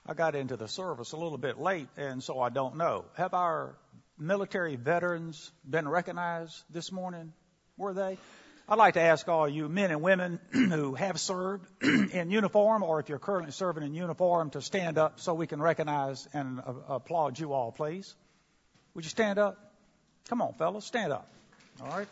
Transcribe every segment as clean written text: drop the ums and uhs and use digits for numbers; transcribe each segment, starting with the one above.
I got into the service a little bit late, and so I don't know. Have our military veterans been recognized this morning? Were they? I'd like to ask all you men and women who have served in uniform, or if you're currently serving in uniform, to stand up so we can recognize and applaud you all, please. Would you stand up? Come on, fellas, stand up. All right.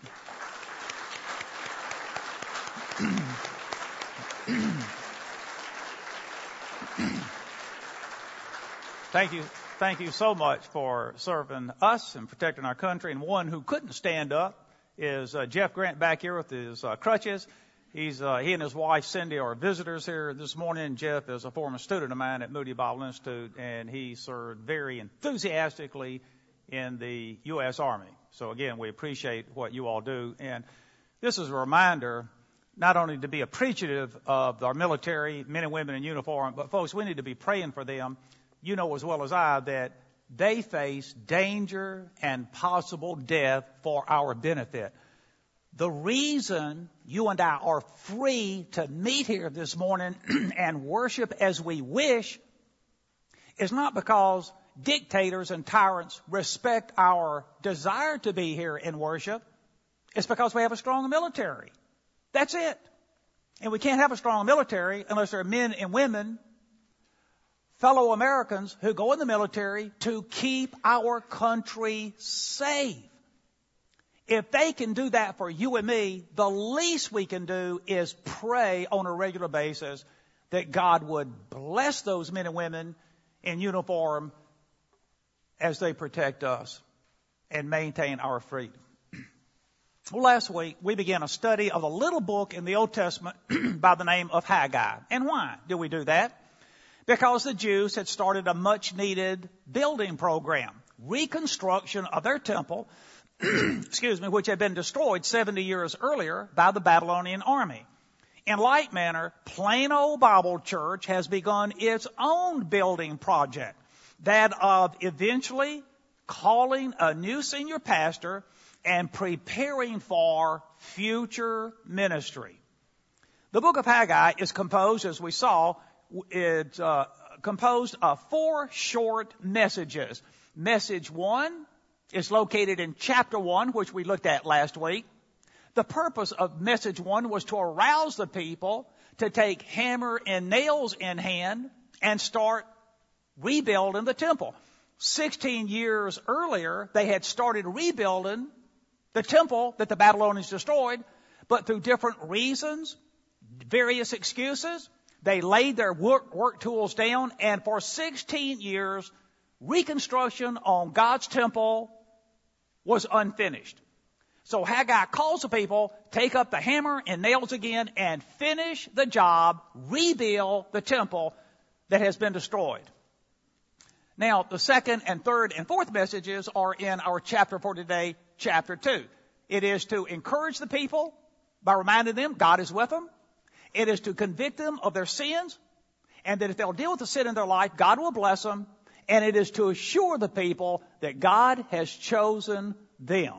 Thank you so much for serving us and protecting our country. And one who couldn't stand up is Jeff Grant back here with his crutches. He and his wife Cindy are visitors here this morning. Jeff is a former student of mine at Moody Bible Institute, and he served very enthusiastically in the U.S. Army. So again, we appreciate what you all do. And this is a reminder not only to be appreciative of our military, men and women in uniform, but folks, we need to be praying for them. You know as well as I that they face danger and possible death for our benefit. The reason you and I are free to meet here this morning and worship as we wish is not because dictators and tyrants respect our desire to be here and worship. It's because we have a strong military. That's it. And we can't have a strong military unless there are men and women, fellow Americans, who go in the military to keep our country safe. If they can do that for you and me, the least we can do is pray on a regular basis that God would bless those men and women in uniform as they protect us and maintain our freedom. Well, last week we began a study of a little book in the Old Testament by the name of Haggai. And why did we do that? Because the Jews had started a much-needed building program, reconstruction of their temple, which had been destroyed 70 years earlier by the Babylonian army. In like manner, plain old Bible Church has begun its own building project, that of eventually calling a new senior pastor and preparing for future ministry. The book of Haggai is composed, as we saw, it's composed of 4 short messages. Message 1 is located in chapter 1, which we looked at last week. The purpose of message 1 was to arouse the people to take hammer and nails in hand and start rebuilding the temple. 16 years earlier, they had started rebuilding the temple that the Babylonians destroyed, but through different reasons, various excuses, they laid their work tools down, and for 16 years, reconstruction on God's temple was unfinished. So Haggai calls the people, take up the hammer and nails again and finish the job, rebuild the temple that has been destroyed. Now, the second and third and fourth messages are in our chapter for today, chapter 2. It is to encourage the people by reminding them God is with them. It is to convict them of their sins, and that if they'll deal with the sin in their life, God will bless them. And it is to assure the people that God has chosen them.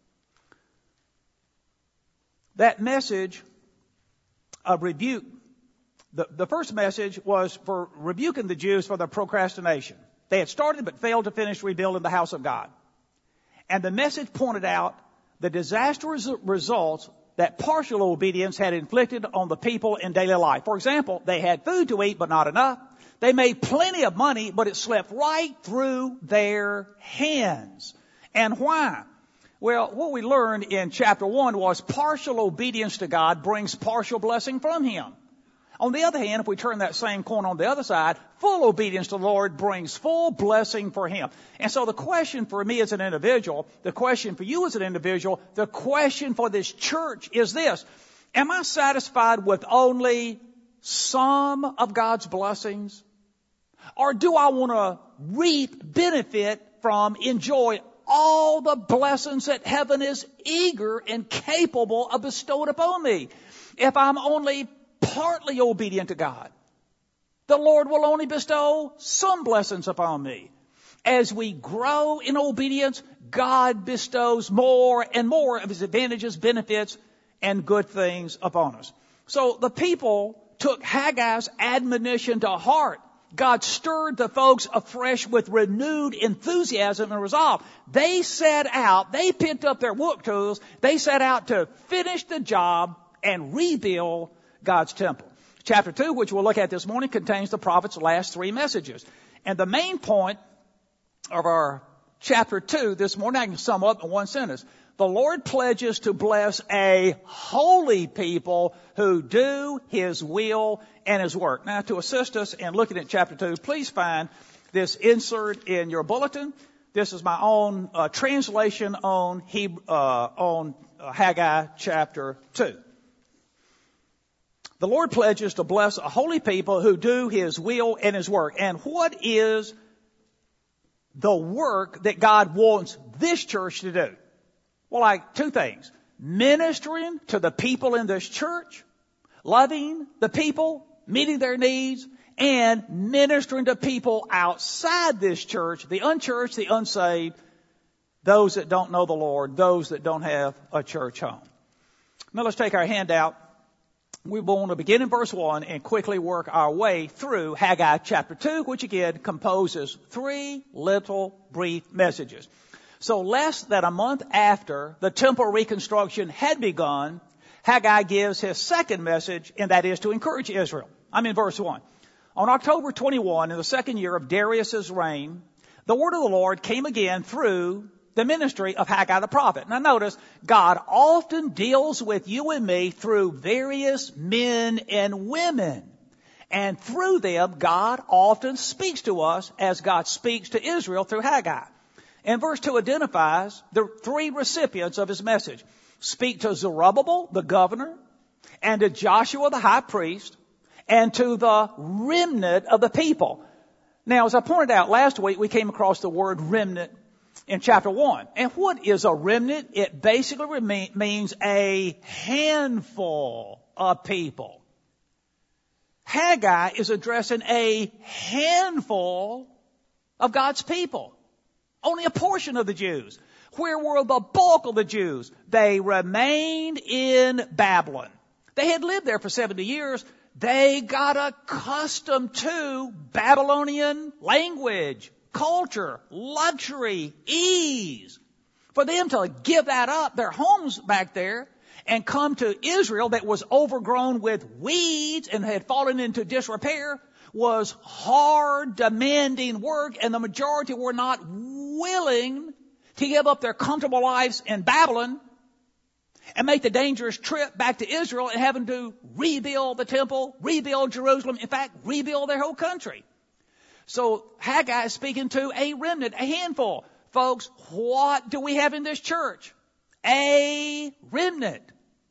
That message of rebuke, the first message was for rebuking the Jews for their procrastination. They had started but failed to finish rebuilding the house of God. And the message pointed out the disastrous results that partial obedience had inflicted on the people in daily life. For example, they had food to eat, but not enough. They made plenty of money, but it slipped right through their hands. And why? Well, what we learned in chapter 1 was partial obedience to God brings partial blessing from Him. On the other hand, if we turn that same coin on the other side, full obedience to the Lord brings full blessing for Him. And so the question for me as an individual, the question for you as an individual, the question for this church is this: am I satisfied with only some of God's blessings? Or do I want to reap, benefit from, enjoy all the blessings that heaven is eager and capable of bestowing upon me? If I'm only partly obedient to God, the Lord will only bestow some blessings upon me. As we grow in obedience, God bestows more and more of His advantages, benefits, and good things upon us. So the people took Haggai's admonition to heart. God stirred the folks afresh with renewed enthusiasm and resolve. They picked up their work tools, they set out to finish the job and rebuild God's temple. Chapter 2, which we'll look at this morning, contains the prophet's last 3 messages. And the main point of our chapter 2 this morning, I can sum up in one sentence. The Lord pledges to bless a holy people who do His will and His work. Now, to assist us in looking at chapter 2, please find this insert in your bulletin. This is my own translation on Haggai chapter 2. The Lord pledges to bless a holy people who do His will and His work. And what is the work that God wants this church to do? Well, like 2 things. Ministering to the people in this church, loving the people, meeting their needs, and ministering to people outside this church, the unchurched, the unsaved, those that don't know the Lord, those that don't have a church home. Now let's take our handout. We want to begin in verse 1 and quickly work our way through Haggai chapter 2, which again composes 3 little brief messages. So less than a month after the temple reconstruction had begun, Haggai gives his second message, and that is to encourage Israel. I'm in verse 1. On October 21, in the 2nd year of Darius's reign, the word of the Lord came again through the ministry of Haggai the prophet. Now notice, God often deals with you and me through various men and women. And through them, God often speaks to us as God speaks to Israel through Haggai. And verse 2 identifies the 3 recipients of his message. Speak to Zerubbabel, the governor, and to Joshua, the high priest, and to the remnant of the people. Now, as I pointed out last week, we came across the word remnant in chapter 1. And what is a remnant? It basically means a handful of people. Haggai is addressing a handful of God's people. Only a portion of the Jews. Where were the bulk of the Jews? They remained in Babylon. They had lived there for 70 years. They got accustomed to Babylonian language, culture, luxury, ease. For them to give that up, their homes back there, and come to Israel that was overgrown with weeds and had fallen into disrepair was hard, demanding work, and the majority were not willing to give up their comfortable lives in Babylon and make the dangerous trip back to Israel and having to rebuild the temple, rebuild Jerusalem, in fact, rebuild their whole country. So Haggai is speaking to a remnant, a handful. Folks, what do we have in this church? A remnant,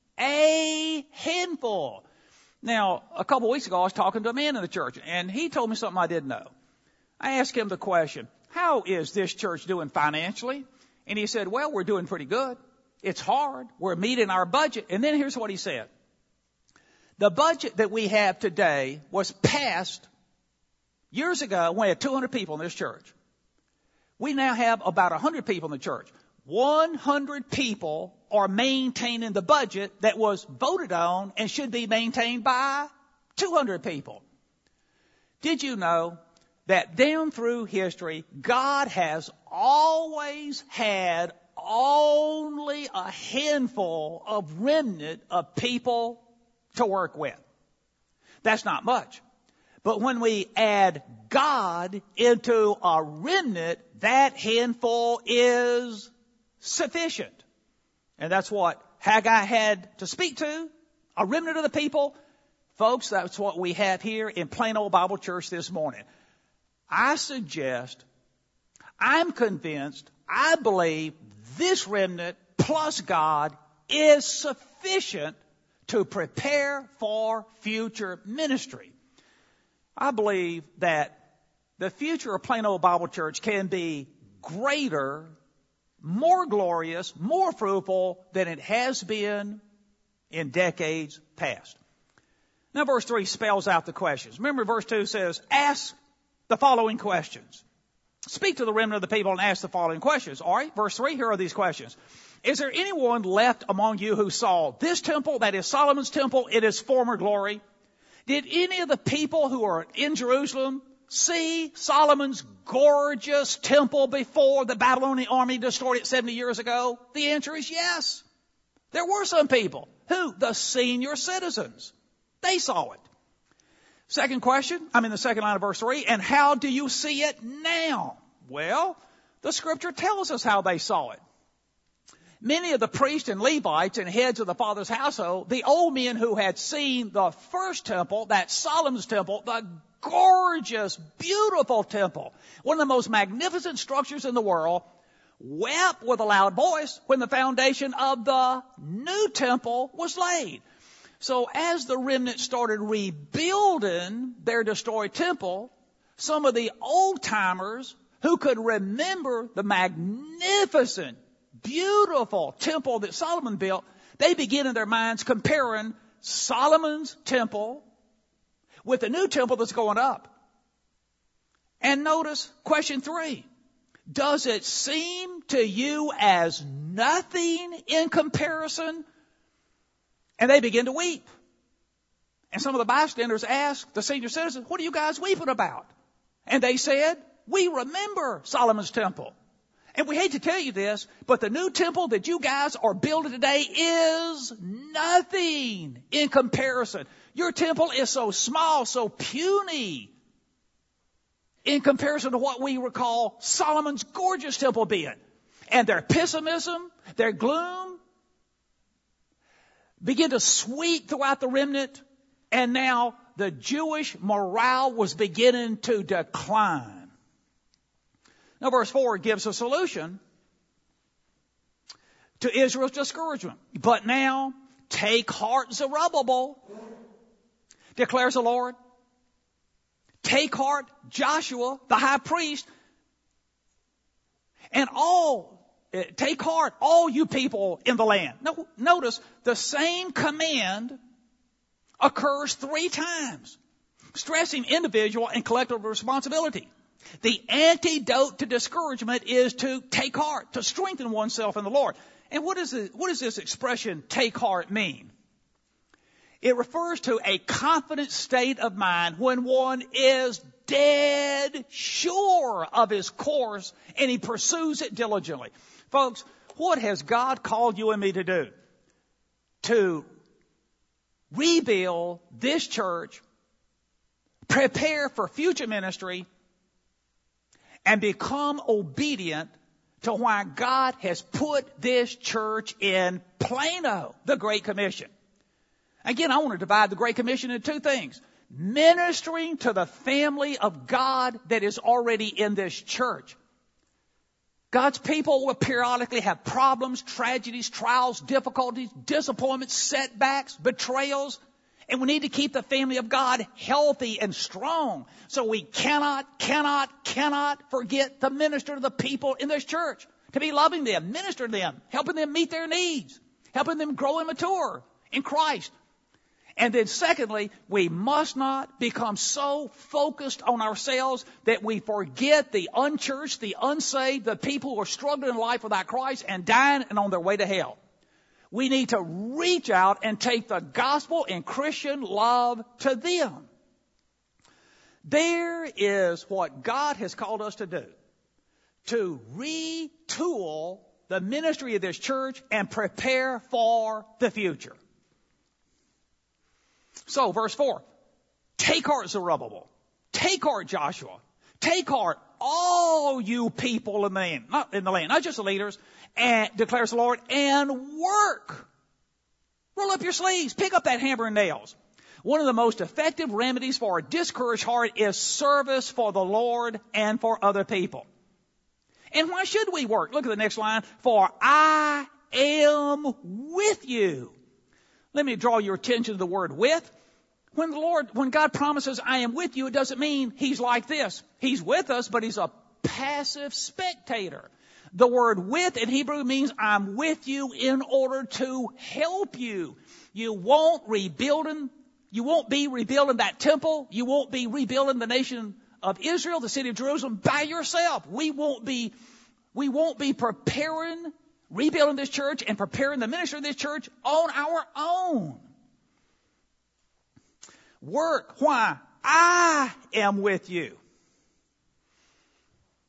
a handful. Now, a couple weeks ago, I was talking to a man in the church, and he told me something I didn't know. I asked him the question, how is this church doing financially? And he said, well, we're doing pretty good. It's hard. We're meeting our budget. And then here's what he said. The budget that we have today was passed years ago when we had 200 people in this church. We now have about 100 people in the church. 100 people are maintaining the budget that was voted on and should be maintained by 200 people. Did you know that down through history, God has always had only a handful of remnant of people to work with? That's not much. But when we add God into a remnant, that handful is sufficient. And that's what Haggai had to speak to, a remnant of the people. Folks, that's what we have here in Plain Old Bible Church this morning. I suggest, I'm convinced, I believe this remnant plus God is sufficient to prepare for future ministry. I believe that the future of Plain Old Bible Church can be greater, more glorious, more fruitful than it has been in decades past. Now verse 3 spells out the questions. Remember verse 2 says, ask the following questions. Speak to the remnant of the people and ask the following questions. All right, verse 3, here are these questions. Is there anyone left among you who saw this temple, that is Solomon's temple, in its former glory? Did any of the people who are in Jerusalem see Solomon's gorgeous temple before the Babylonian army destroyed it 70 years ago? The answer is yes. There were some people. Who? The senior citizens. They saw it. Second question, the second line of verse 3, and how do you see it now? Well, the scripture tells us how they saw it. Many of the priests and Levites and heads of the father's household, the old men who had seen the first temple, that Solomon's temple, the gorgeous, beautiful temple, one of the most magnificent structures in the world, wept with a loud voice when the foundation of the new temple was laid. So as the remnant started rebuilding their destroyed temple, some of the old-timers who could remember the magnificent, beautiful temple that Solomon built, they began in their minds comparing Solomon's temple with the new temple that's going up. And notice question 3. Does it seem to you as nothing in comparison? And they begin to weep. And some of the bystanders asked the senior citizens, what are you guys weeping about? And they said, we remember Solomon's temple. And we hate to tell you this, but the new temple that you guys are building today is nothing in comparison. Your temple is so small, so puny in comparison to what we recall Solomon's gorgeous temple being. And their pessimism, their gloom, began to sweep throughout the remnant, and now the Jewish morale was beginning to decline. Now, verse 4 gives a solution to Israel's discouragement. But now, take heart, Zerubbabel, declares the Lord. Take heart, Joshua, the high priest, and take heart, all you people in the land. Now, notice the same command occurs 3 times, stressing individual and collective responsibility. The antidote to discouragement is to take heart, to strengthen oneself in the Lord. And what does this expression, take heart, mean? It refers to a confident state of mind when one is dead sure of his course and he pursues it diligently. Folks, what has God called you and me to do? To rebuild this church, prepare for future ministry, and become obedient to why God has put this church in Plano, the Great Commission. Again, I want to divide the Great Commission into 2 things. Ministering to the family of God that is already in this church. God's people will periodically have problems, tragedies, trials, difficulties, disappointments, setbacks, betrayals. And we need to keep the family of God healthy and strong. So we cannot forget to minister to the people in this church. To be loving them, ministering to them, helping them meet their needs, helping them grow and mature in Christ. And then secondly, we must not become so focused on ourselves that we forget the unchurched, the unsaved, the people who are struggling in life without Christ and dying and on their way to hell. We need to reach out and take the gospel and Christian love to them. There is what God has called us to do. To retool the ministry of this church and prepare for the future. So, verse 4. Take heart, Zerubbabel. Take heart, Joshua. Take heart, all you people in the land, not just the leaders, and declares the Lord, and work. Roll up your sleeves. Pick up that hammer and nails. One of the most effective remedies for a discouraged heart is service for the Lord and for other people. And why should we work? Look at the next line. For I am with you. Let me draw your attention to the word with. When God promises I am with you, it doesn't mean he's like this. He's with us, but he's a passive spectator. The word with in Hebrew means I'm with you in order to help you. You won't be rebuilding that temple. You won't be rebuilding the nation of Israel, the city of Jerusalem, by yourself. We won't be rebuilding this church and preparing the ministry of this church on our own. Work. Why? I am with you.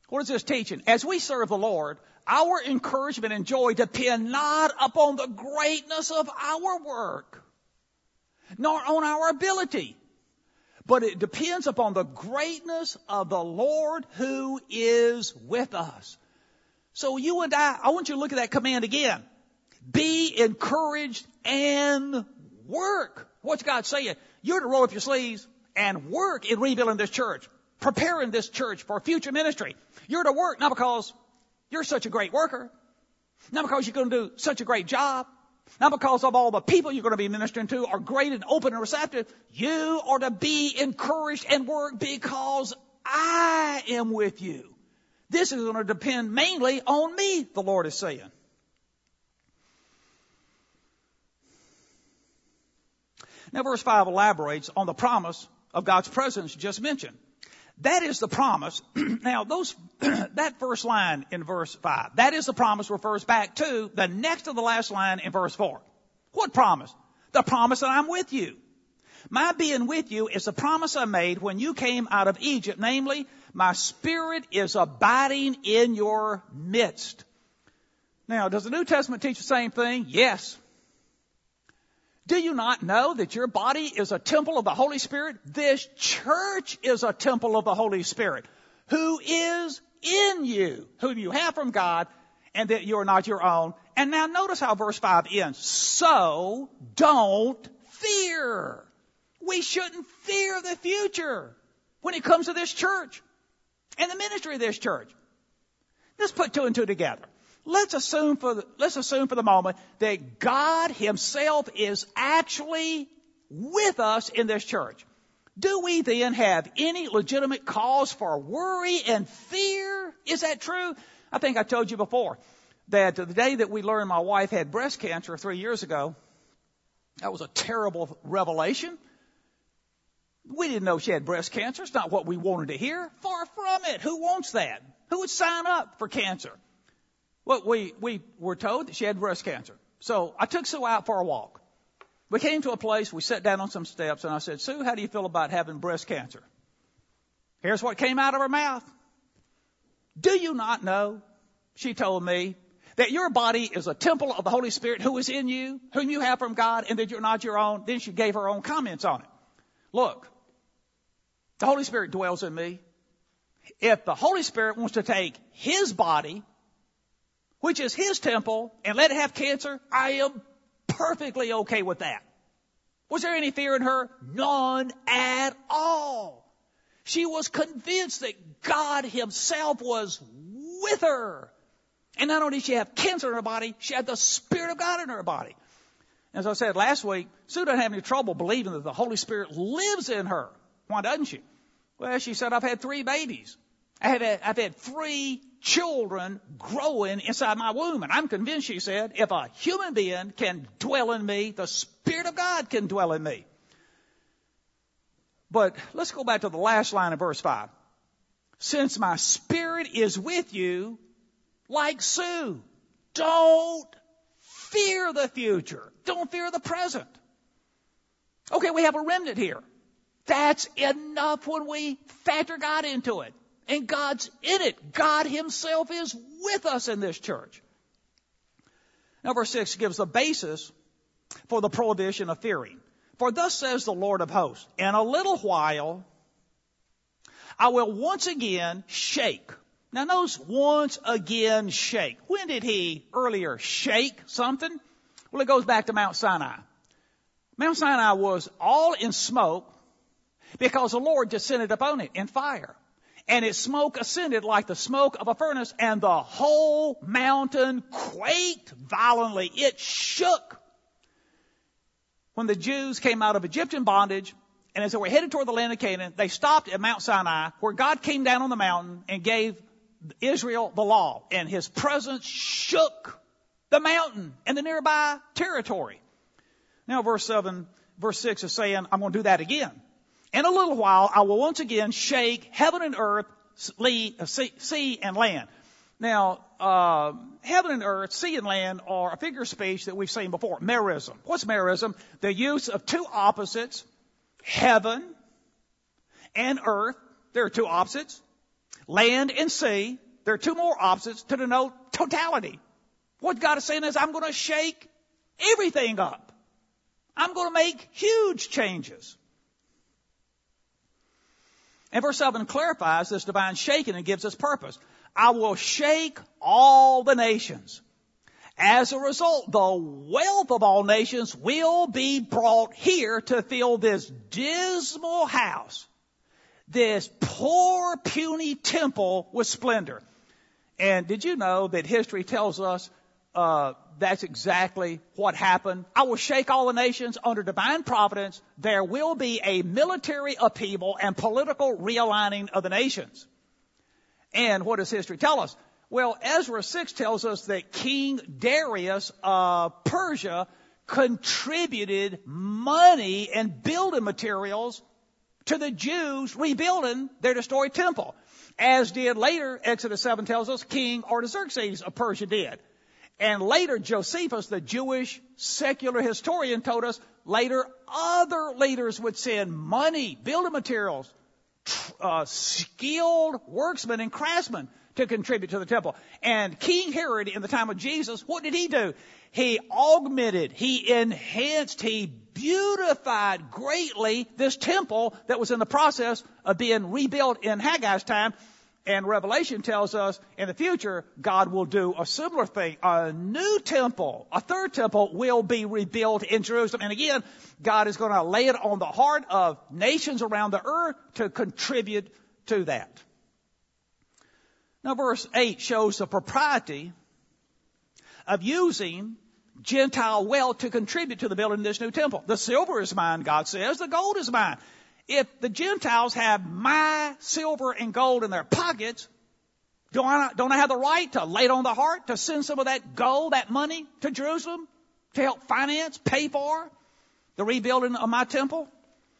What is this teaching? As we serve the Lord, our encouragement and joy depend not upon the greatness of our work, nor on our ability, but it depends upon the greatness of the Lord who is with us. So you and I want you to look at that command again. Be encouraged and work. What's God saying? You're to roll up your sleeves and work in rebuilding this church, preparing this church for future ministry. You're to work not because you're such a great worker, not because you're going to do such a great job, not because of all the people you're going to be ministering to are great and open and receptive. You are to be encouraged and work because I am with you. This is going to depend mainly on me, the Lord is saying. Now, verse 5 elaborates on the promise of God's presence just mentioned. That is the promise. Now, that first line in verse 5, that is the promise refers back to the next to the last line in verse 4. What promise? The promise that I'm with you. My being with you is the promise I made when you came out of Egypt, namely, my Spirit is abiding in your midst. Now, does the New Testament teach the same thing? Yes. Do you not know that your body is a temple of the Holy Spirit? This church is a temple of the Holy Spirit, who is in you, whom you have from God, and that you are not your own. And now notice how verse 5 ends. So don't fear. We shouldn't fear the future when it comes to this church and the ministry of this church. Let's put two and two together. Let's assume for the moment that God himself is actually with us in this church. Do we then have any legitimate cause for worry and fear? Is that true? I think I told you before that the day that we learned my wife had breast cancer 3 years ago, that was a terrible revelation. We didn't know she had breast cancer. It's not what we wanted to hear. Far from it. Who wants that? Who would sign up for cancer? Well, we were told that she had breast cancer. So I took Sue out for a walk. We came to a place, we sat down on some steps, and I said, Sue, how do you feel about having breast cancer? Here's what came out of her mouth. Do you not know, she told me, that your body is a temple of the Holy Spirit who is in you, whom you have from God, and that you're not your own? Then she gave her own comments on it. Look, the Holy Spirit dwells in me. If the Holy Spirit wants to take his body, which is his temple, and let it have cancer, I am perfectly okay with that. Was there any fear in her? None at all. She was convinced that God himself was with her. And not only did she have cancer in her body, she had the Spirit of God in her body. As I said last week, Sue doesn't have any trouble believing that the Holy Spirit lives in her. Why doesn't she? Well, she said, I've had 3 babies. I've had 3 children growing inside my womb. And I'm convinced, she said, if a human being can dwell in me, the Spirit of God can dwell in me. But let's go back to the last line of verse 5. Since my Spirit is with you, like Sue, don't fear the future. Don't fear the present. Okay, we have a remnant here. That's enough when we factor God into it. And God's in it. God himself is with us in this church. Now, verse 6 gives the basis for the prohibition of fearing. For thus says the Lord of hosts, in a little while, I will once again shake. Now, notice once again shake. When did he earlier shake something? Well, it goes back to Mount Sinai. Mount Sinai was all in smoke because the Lord descended upon it in fire. And its smoke ascended like the smoke of a furnace, and the whole mountain quaked violently. It shook. When the Jews came out of Egyptian bondage, and as they were headed toward the land of Canaan, they stopped at Mount Sinai, where God came down on the mountain and gave Israel the law. And his presence shook the mountain and the nearby territory. Now verse 6 is saying, I'm going to do that again. In a little while, I will once again shake heaven and earth, sea and land. Now, heaven and earth, sea and land are a figure of speech that we've seen before. Merism. What's merism? The use of 2 opposites, heaven and earth. There are 2 opposites. Land and sea, there are two more opposites to denote totality. What God is saying is, I'm going to shake everything up. I'm going to make huge changes. And verse 7 clarifies this divine shaking and gives us purpose. I will shake all the nations. As a result, the wealth of all nations will be brought here to fill this dismal house, this poor, puny temple with splendor. And did you know that history tells us that's exactly what happened? I will shake all the nations under divine providence. There will be a military upheaval and political realigning of the nations. And what does history tell us? Well, Ezra 6 tells us that King Darius of Persia contributed money and building materials to the Jews rebuilding their destroyed temple. As did later, Exodus 7 tells us, King Artaxerxes of Persia did. And later, Josephus, the Jewish secular historian, told us later other leaders would send money, building materials, skilled worksmen and craftsmen to contribute to the temple. And King Herod, in the time of Jesus, what did he do? He augmented, he enhanced, he beautified greatly this temple that was in the process of being rebuilt in Haggai's time. And Revelation tells us in the future, God will do a similar thing. A new temple, a third temple, will be rebuilt in Jerusalem. And again, God is going to lay it on the heart of nations around the earth to contribute to that. Now, verse 8 shows the propriety of using Gentile wealth to contribute to the building of this new temple. The silver is mine, God says. The gold is mine. If the Gentiles have my silver and gold in their pockets, don't I have the right to lay it on the heart, to send some of that gold, that money to Jerusalem to help finance, pay for the rebuilding of my temple?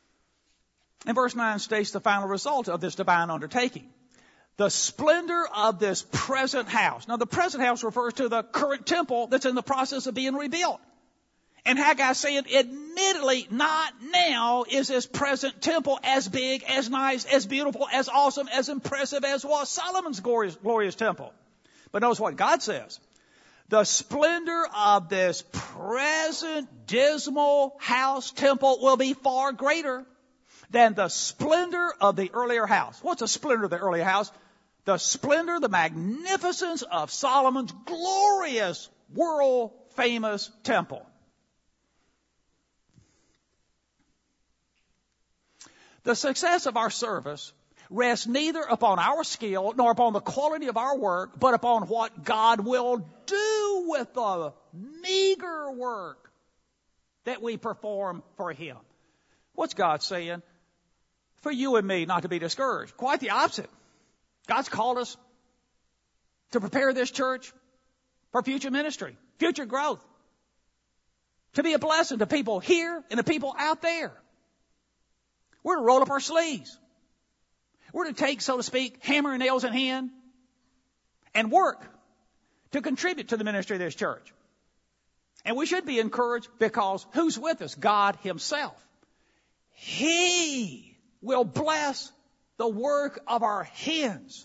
And verse 9 states the final result of this divine undertaking. The splendor of this present house. Now, the present house refers to the current temple that's in the process of being rebuilt. And Haggai saying, admittedly, not now is this present temple as big, as nice, as beautiful, as awesome, as impressive as was Solomon's glorious temple. But notice what God says. The splendor of this present dismal house temple will be far greater than the splendor of the earlier house. What's the splendor of the earlier house? The splendor, the magnificence of Solomon's glorious, world-famous temple. The success of our service rests neither upon our skill nor upon the quality of our work, but upon what God will do with the meager work that we perform for Him. What's God saying? For you and me not to be discouraged. Quite the opposite. God's called us to prepare this church for future ministry, future growth, to be a blessing to people here and the people out there. We're to roll up our sleeves. We're to take, so to speak, hammer and nails in hand and work to contribute to the ministry of this church. And we should be encouraged because who's with us? God Himself. He will bless the work of our hands.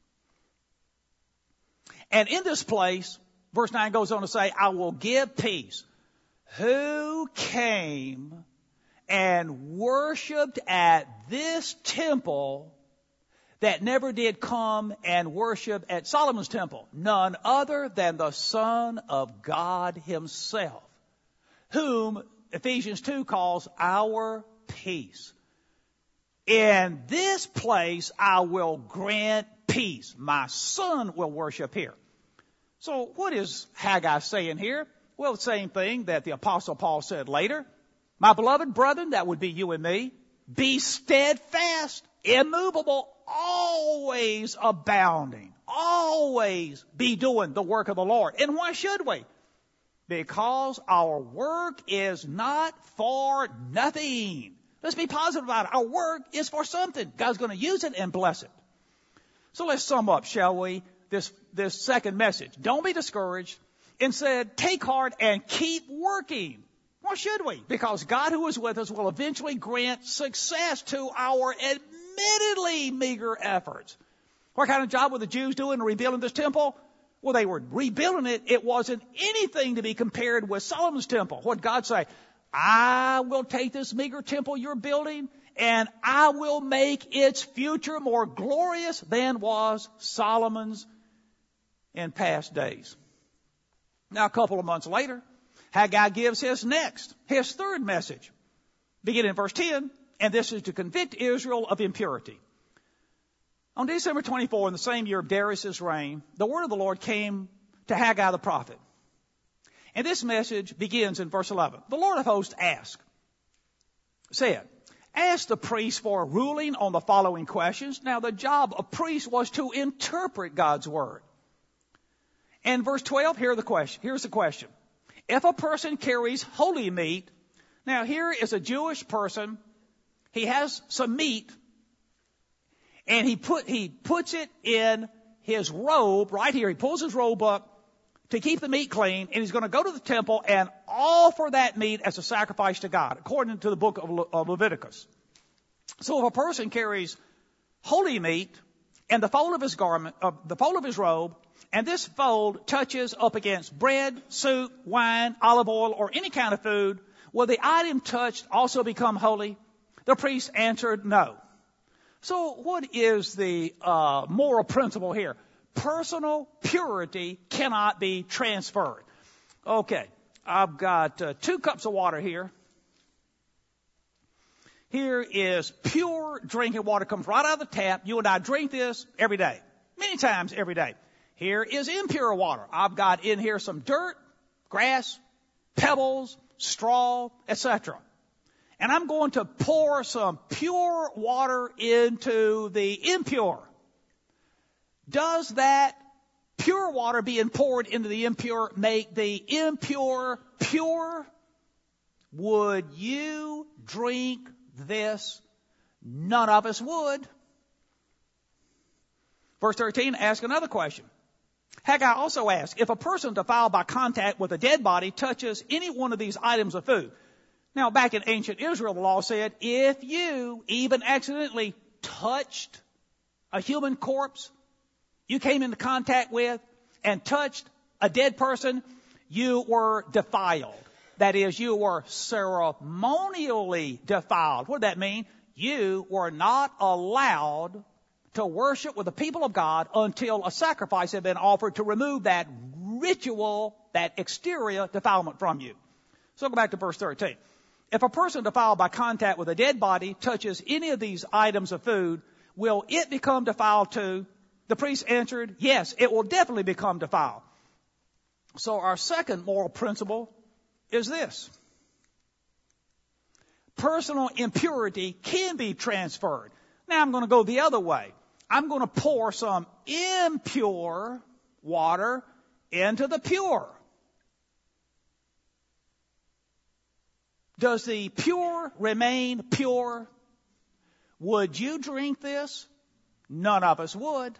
And in this place, verse 9 goes on to say, I will give peace. Who came and worshiped at this temple that never did come and worship at Solomon's temple? None other than the Son of God Himself, whom Ephesians 2 calls our peace. In this place I will grant peace. My Son will worship here. So what is Haggai saying here? Well, the same thing that the Apostle Paul said later. My beloved brethren, that would be you and me, be steadfast, immovable, always abounding, always be doing the work of the Lord. And why should we? Because our work is not for nothing. Let's be positive about it. Our work is for something. God's going to use it and bless it. So let's sum up, shall we, this second message. Don't be discouraged. Instead, take heart and keep working. Why should we? Because God who is with us will eventually grant success to our admittedly meager efforts. What kind of job were the Jews doing rebuilding this temple? Well, they were rebuilding it. It wasn't anything to be compared with Solomon's temple. What did God say? I will take this meager temple you're building, and I will make its future more glorious than was Solomon's in past days. Now, a couple of months later, Haggai gives his third message, beginning in verse 10, and this is to convict Israel of impurity. On December 24, in the same year of Darius' reign, the word of the Lord came to Haggai the prophet. And this message begins in verse 11. The Lord of hosts said, ask the priest for a ruling on the following questions. Now, the job of priest was to interpret God's word. And verse 12, here's the question. If a person carries holy meat, now here is a Jewish person, he has some meat, and he puts it in his robe, right here. He pulls his robe up to keep the meat clean, and he's going to go to the temple and offer that meat as a sacrifice to God, according to the book of Leviticus. So if a person carries holy meat and the fold of his garment, the fold of his robe, and this fold touches up against bread, soup, wine, olive oil, or any kind of food, will the item touched also become holy? The priest answered, no. So what is the moral principle here? Personal purity cannot be transferred. Okay, I've got 2 cups of water here. Here is pure drinking water, comes right out of the tap. You and I drink this every day, many times every day. Here is impure water. I've got in here some dirt, grass, pebbles, straw, etc. And I'm going to pour some pure water into the impure. Does that pure water being poured into the impure make the impure pure? Would you drink this? None of us would. Verse 13, ask another question. Haggai also asked, if a person defiled by contact with a dead body touches any one of these items of food. Now, back in ancient Israel, the law said, if you even accidentally touched a human corpse, you came into contact with and touched a dead person, you were defiled. That is, you were ceremonially defiled. What did that mean? You were not allowed to worship with the people of God until a sacrifice had been offered to remove that ritual, that exterior defilement from you. So go back to verse 13. If a person defiled by contact with a dead body touches any of these items of food, will it become defiled too? The priest answered, yes, it will definitely become defiled. So our second moral principle is this. Personal impurity can be transferred. Now I'm going to go the other way. I'm going to pour some impure water into the pure. Does the pure remain pure? Would you drink this? None of us would.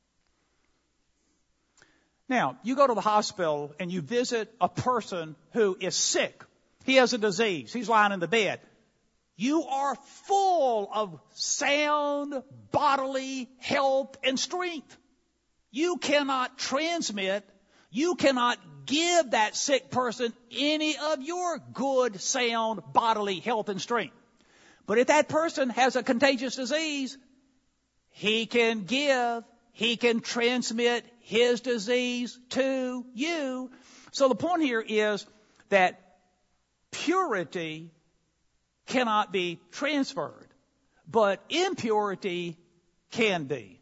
Now, you go to the hospital and you visit a person who is sick. He has a disease. He's lying in the bed. You are full of sound bodily health and strength. You cannot transmit, you cannot give that sick person any of your good, sound bodily health and strength. But if that person has a contagious disease, he can transmit his disease to you. So the point here is that purity cannot be transferred, but impurity can be.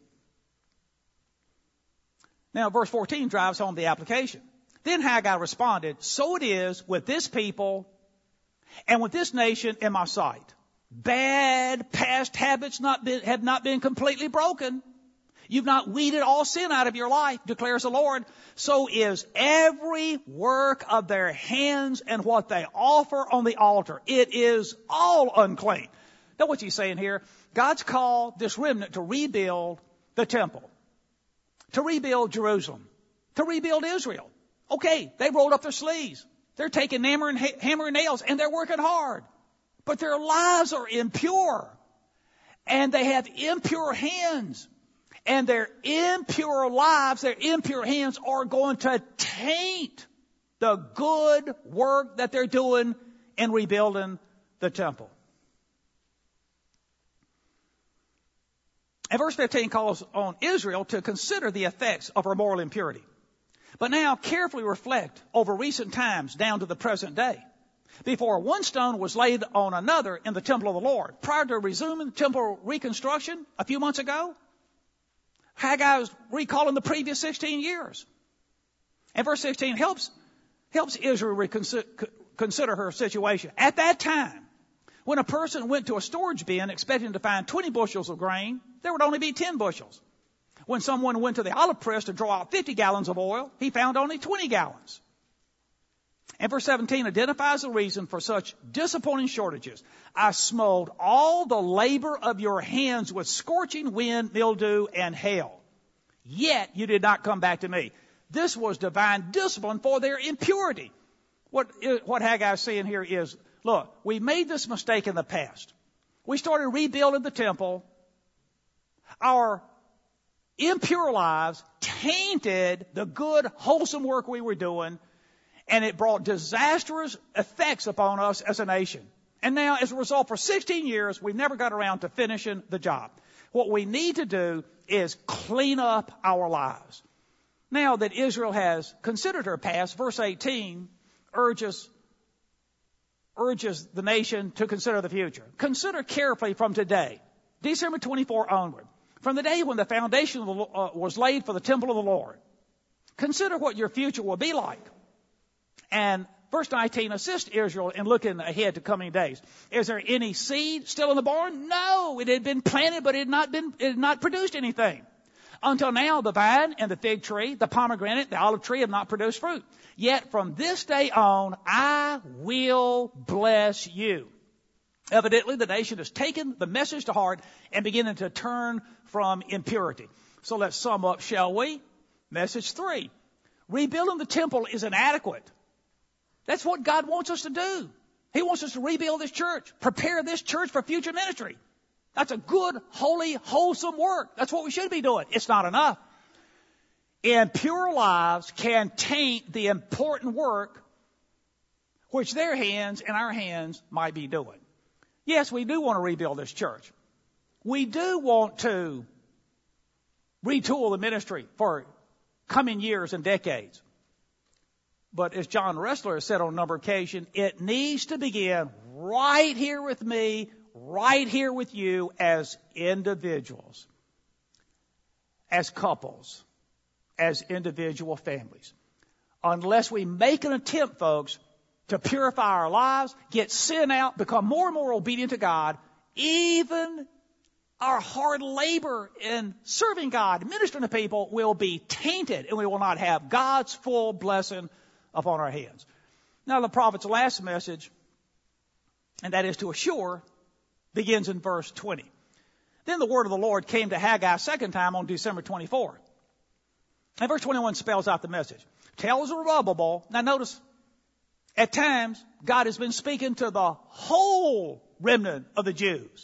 Now, verse 14 drives home the application. Then Haggai responded, so it is with this people and with this nation in my sight. Bad past habits have not been completely broken. You've not weeded all sin out of your life, declares the Lord. So is every work of their hands and what they offer on the altar. It is all unclean. Know what he's saying here? God's called this remnant to rebuild the temple, to rebuild Jerusalem, to rebuild Israel. Okay, they rolled up their sleeves. They're taking hammer and nails, and they're working hard. But their lives are impure, and they have impure hands. And their impure lives, their impure hands are going to taint the good work that they're doing in rebuilding the temple. And verse 15 calls on Israel to consider the effects of her moral impurity. But now carefully reflect over recent times down to the present day. Before one stone was laid on another in the temple of the Lord, prior to resuming temple reconstruction a few months ago, Haggai was recalling the previous 16 years. And verse 16 helps Israel consider her situation. At that time, when a person went to a storage bin expecting to find 20 bushels of grain, there would only be 10 bushels. When someone went to the olive press to draw out 50 gallons of oil, he found only 20 gallons. And verse 17 identifies the reason for such disappointing shortages. I smote all the labor of your hands with scorching wind, mildew, and hail. Yet you did not come back to me. This was divine discipline for their impurity. What Haggai is saying here is, look, we made this mistake in the past. We started rebuilding the temple. Our impure lives tainted the good, wholesome work we were doing, and it brought disastrous effects upon us as a nation. And now, as a result, for 16 years, we've never got around to finishing the job. What we need to do is clean up our lives. Now that Israel has considered her past, verse 18 urges the nation to consider the future. Consider carefully from today, December 24 onward, from the day when the foundation was laid for the temple of the Lord. Consider what your future will be like. And verse 19 assists Israel in looking ahead to coming days. Is there any seed still in the barn? No, it had been planted, but it had not produced anything. Until now, the vine and the fig tree, the pomegranate, the olive tree have not produced fruit. Yet from this day on, I will bless you. Evidently, the nation has taken the message to heart and beginning to turn from impurity. So let's sum up, shall we? Message 3. Rebuilding the temple is inadequate. That's what God wants us to do. He wants us to rebuild this church, prepare this church for future ministry. That's a good, holy, wholesome work. That's what we should be doing. It's not enough. Impure lives can taint the important work which their hands and our hands might be doing. Yes, we do want to rebuild this church. We do want to retool the ministry for coming years and decades. But as John Wrestler has said on a number of occasions, it needs to begin right here with me, right here with you as individuals, as couples, as individual families. Unless we make an attempt, folks, to purify our lives, get sin out, become more and more obedient to God, even our hard labor in serving God, ministering to people, will be tainted, and we will not have God's full blessing upon our hands. Now, the prophet's last message, and that is to assure, begins in verse 20. Then the word of the Lord came to Haggai a second time on December 24. And verse 21 spells out the message. Tell Zerubbabel, now notice, at times, God has been speaking to the whole remnant of the Jews.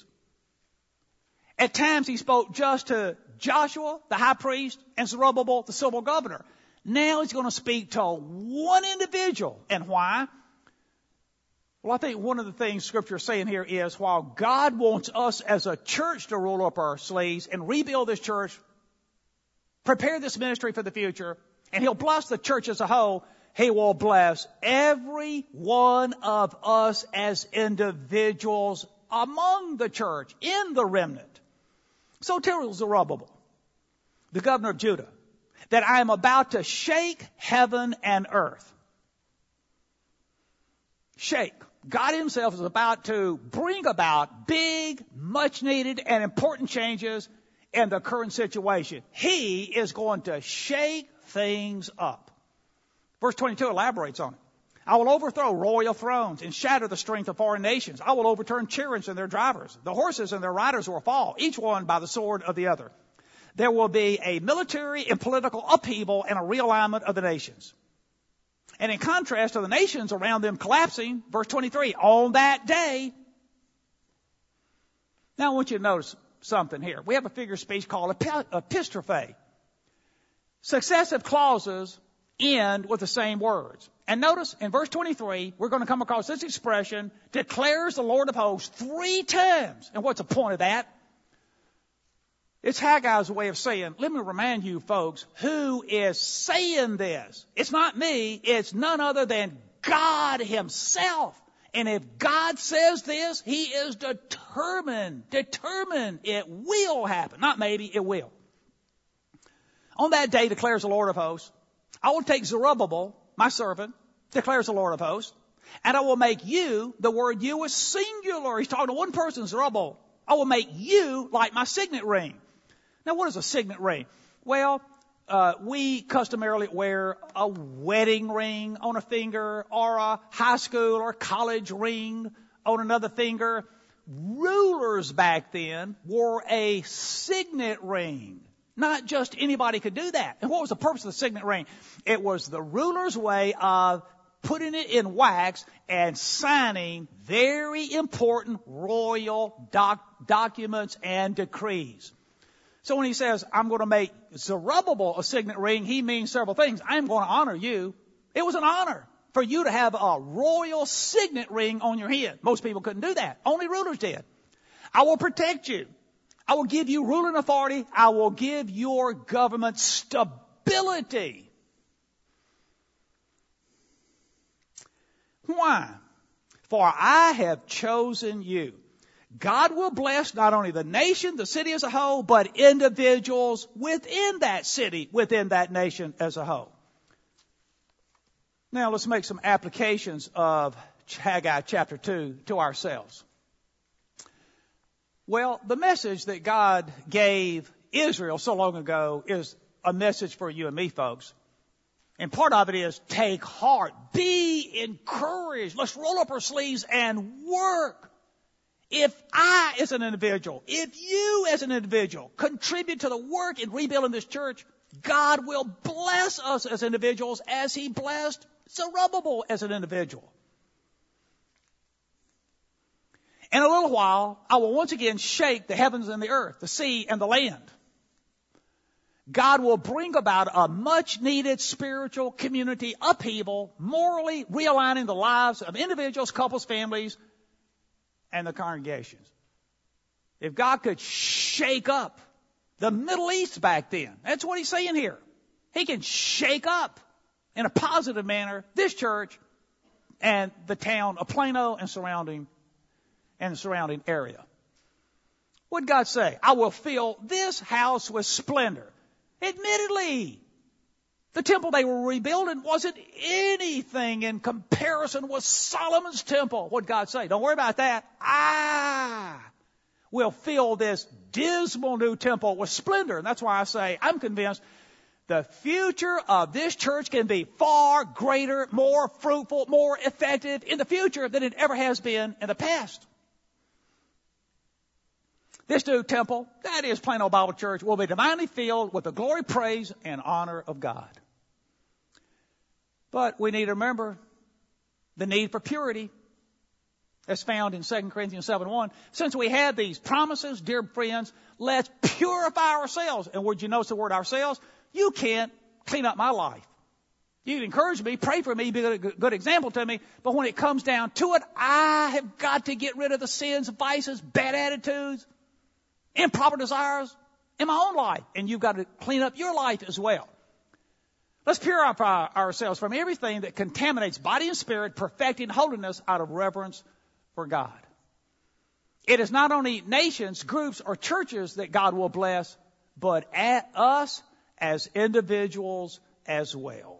At times, he spoke just to Joshua, the high priest, and Zerubbabel, the civil governor. Now he's going to speak to one individual. And why? Well, I think one of the things Scripture is saying here is while God wants us as a church to roll up our sleeves and rebuild this church, prepare this ministry for the future, and He'll bless the church as a whole, He will bless every one of us as individuals among the church, in the remnant. So tell Zerubbabel, the governor of Judah, that I am about to shake heaven and earth. Shake. God Himself is about to bring about big, much needed, and important changes in the current situation. He is going to shake things up. Verse 22 elaborates on it. I will overthrow royal thrones and shatter the strength of foreign nations. I will overturn chariots and their drivers. The horses and their riders will fall, each one by the sword of the other. There will be a military and political upheaval and a realignment of the nations. And in contrast to the nations around them collapsing, verse 23, on that day. Now I want you to notice something here. We have a figure of speech called epistrophe. Successive clauses end with the same words. And notice in verse 23, we're going to come across this expression, declares the Lord of hosts, 3 times. And what's the point of that? It's Haggai's way of saying, let me remind you folks, who is saying this? It's not me. It's none other than God himself. And if God says this, he is determined it will happen. Not maybe, it will. On that day, declares the Lord of hosts, I will take Zerubbabel, my servant, declares the Lord of hosts, and I will make you, the word you is singular. He's talking to one person, Zerubbabel. I will make you like my signet ring. Now, what is a signet ring? Well, we customarily wear a wedding ring on a finger or a high school or college ring on another finger. Rulers back then wore a signet ring. Not just anybody could do that. And what was the purpose of the signet ring? It was the ruler's way of putting it in wax and signing very important royal documents and decrees. So when he says, I'm going to make Zerubbabel a signet ring, he means several things. I'm going to honor you. It was an honor for you to have a royal signet ring on your head. Most people couldn't do that. Only rulers did. I will protect you. I will give you ruling authority. I will give your government stability. Why? For I have chosen you. God will bless not only the nation, the city as a whole, but individuals within that city, within that nation as a whole. Now let's make some applications of Haggai chapter 2 to ourselves. Well, the message that God gave Israel so long ago is a message for you and me, folks. And part of it is take heart, be encouraged. Let's roll up our sleeves and work. If I as an individual, if you as an individual contribute to the work in rebuilding this church, God will bless us as individuals as he blessed Zerubbabel as an individual. In a little while, I will once again shake the heavens and the earth, the sea and the land. God will bring about a much-needed spiritual community upheaval, morally realigning the lives of individuals, couples, families, and the congregations. If God could shake up the Middle East back then, that's what he's saying here. He can shake up in a positive manner this church and the town of Plano and the surrounding area. What did God say? I will fill this house with splendor. Admittedly, the temple they were rebuilding wasn't anything in comparison with Solomon's temple. What did God say? Don't worry about that. I will fill this dismal new temple with splendor. And that's why I say I'm convinced the future of this church can be far greater, more fruitful, more effective in the future than it ever has been in the past. This new temple, that is Plano Bible Church, will be divinely filled with the glory, praise, and honor of God. But we need to remember the need for purity as found in 2 Corinthians 7:1. Since we have these promises, dear friends, let's purify ourselves. And would you notice the word ourselves? You can't clean up my life. You can encourage me, pray for me, be a good example to me. But when it comes down to it, I have got to get rid of the sins, vices, bad attitudes, improper desires in my own life. And you've got to clean up your life as well. Let's purify ourselves from everything that contaminates body and spirit, perfecting holiness out of reverence for God. It is not only nations, groups, or churches that God will bless, but at us as individuals as well.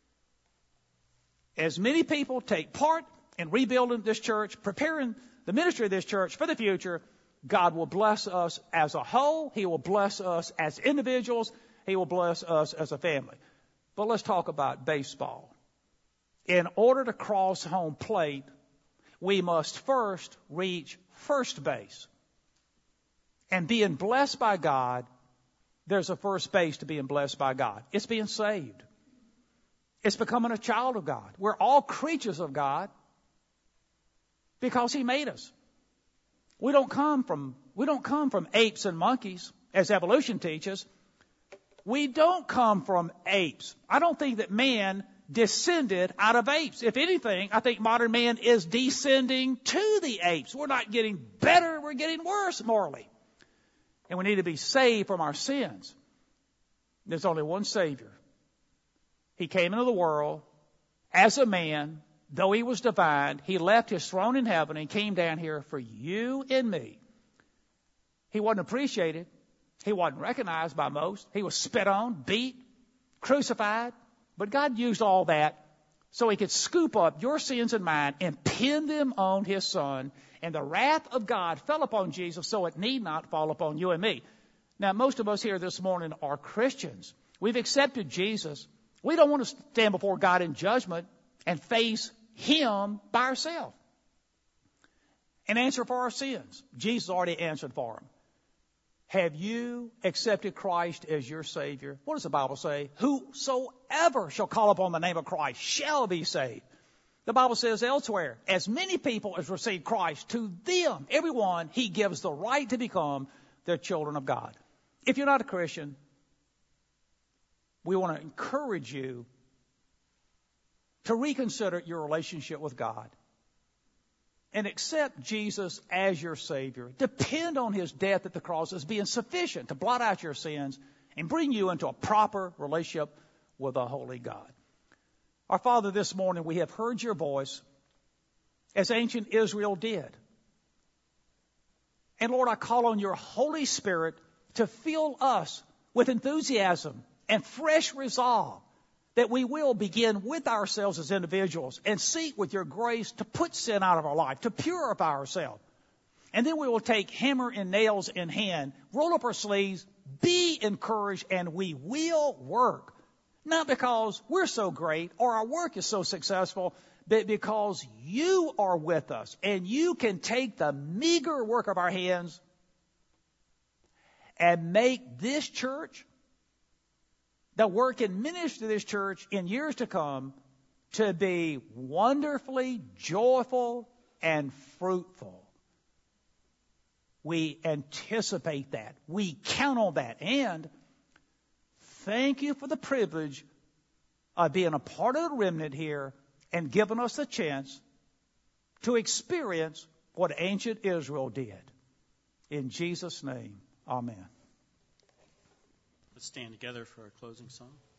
As many people take part in rebuilding this church, preparing the ministry of this church for the future, God will bless us as a whole. He will bless us as individuals. He will bless us as a family. But let's talk about baseball. In order to cross home plate, we must first reach first base. And being blessed by God, there's a first base to being blessed by God. It's being saved. It's becoming a child of God. We're all creatures of God because He made us. We don't come from apes and monkeys, as evolution teaches. We don't come from apes. I don't think that man descended out of apes. If anything, I think modern man is descending to the apes. We're not getting better, we're getting worse morally. And we need to be saved from our sins. There's only one Savior. He came into the world as a man. Though he was divine, he left his throne in heaven and came down here for you and me. He wasn't appreciated. He wasn't recognized by most. He was spit on, beat, crucified. But God used all that so he could scoop up your sins and mine and pin them on his Son. And the wrath of God fell upon Jesus so it need not fall upon you and me. Now, most of us here this morning are Christians. We've accepted Jesus. We don't want to stand before God in judgment and face him by ourselves and answer for our sins. Jesus already answered for them. Have you accepted Christ as your Savior? What does the Bible say? Whosoever shall call upon the name of Christ shall be saved. The Bible says elsewhere, as many people as receive Christ, to them, everyone, he gives the right to become the children of God. If you're not a Christian, we want to encourage you to reconsider your relationship with God and accept Jesus as your Savior. Depend on his death at the cross as being sufficient to blot out your sins and bring you into a proper relationship with a holy God. Our Father, this morning we have heard your voice as ancient Israel did. And Lord, I call on your Holy Spirit to fill us with enthusiasm and fresh resolve that we will begin with ourselves as individuals and seek with your grace to put sin out of our life, to purify ourselves. And then we will take hammer and nails in hand, roll up our sleeves, be encouraged, and we will work. Not because we're so great or our work is so successful, but because you are with us and you can take the meager work of our hands and make this church, the work and ministry of this church in years to come, to be wonderfully joyful and fruitful. We anticipate that. We count on that. And thank you for the privilege of being a part of the remnant here and giving us the chance to experience what ancient Israel did. In Jesus' name, amen. Let's stand together for our closing song.